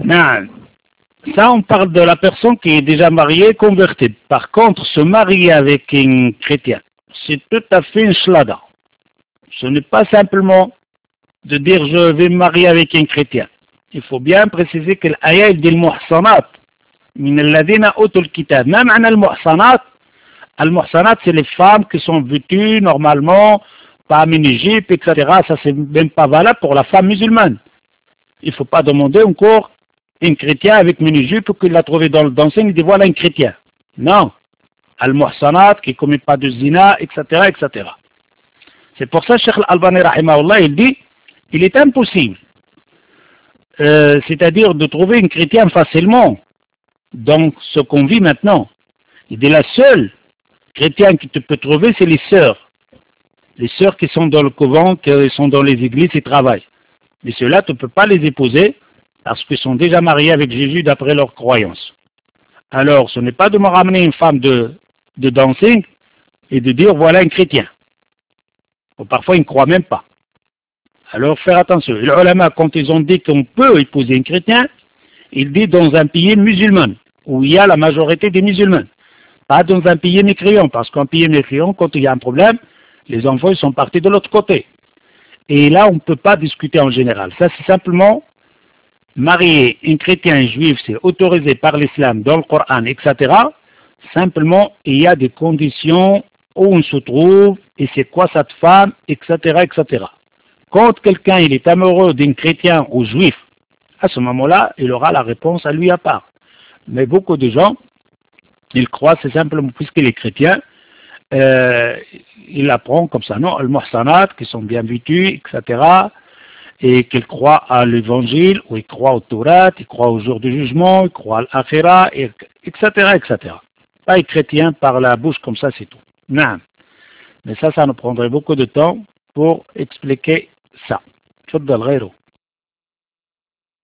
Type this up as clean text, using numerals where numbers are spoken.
Non. Ça, on parle de la personne qui est déjà mariée, convertie. Par contre, se marier avec un chrétien, c'est tout à fait une shlada. Ce n'est pas simplement de dire je vais me marier avec un chrétien. Il faut bien préciser que l'ayah dit le muhsanat min alladhina utul kitab. Même al muhsanat c'est les femmes qui sont vêtues normalement pas mini-jupe, etc. Ça c'est même pas valable pour la femme musulmane. Il ne faut pas demander encore un chrétien avec mini-jupe qu'il l'a trouvé dans le dancing, il dit voilà un chrétien. Non. Al-muhsanat qui ne commet pas de zina, etc., etc. C'est pour ça, Cheikh Al-Albani, rahimahullah, il dit, il est impossible, c'est-à-dire de trouver un chrétien facilement dans ce qu'on vit maintenant. Il dit, la seule chrétien que tu peux trouver, c'est les sœurs. Les sœurs qui sont dans le couvent, qui sont dans les églises, ils travaillent. Mais ceux-là, tu ne peux pas les épouser parce qu'ils sont déjà mariés avec Jésus d'après leur croyance. Alors, ce n'est pas de me ramener une femme de dancing et de dire, voilà un chrétien. Ou parfois, ils ne croient même pas. Alors, faire attention. Les ulama, quand ils ont dit qu'on peut épouser un chrétien, ils disent dans un pays musulman, où il y a la majorité des musulmans. Pas dans un pays mécréant, parce qu'un pays mécréant, quand il y a un problème, les enfants ils sont partis de l'autre côté. Et là, on ne peut pas discuter en général. Ça, c'est simplement marier un chrétien et un juif, c'est autorisé par l'islam dans le Coran, etc. Simplement, il y a des conditions où on se trouve, et c'est quoi cette femme, etc., etc. Quand quelqu'un il est amoureux d'un chrétien ou juif, à ce moment-là, il aura la réponse à lui à part. Mais beaucoup de gens, ils croient, c'est simplement puisqu'il est chrétien, il apprend comme ça, non, al-muhsanat, qui sont bien vêtus, etc., et qu'il croit à l'évangile, ou il croit au Torah, il croit au jour du jugement, il croit à l'akhira, etc., etc. Pas être chrétien par la bouche comme ça, c'est tout. Non. Mais ça nous prendrait beaucoup de temps pour expliquer ça. تفضل غيره.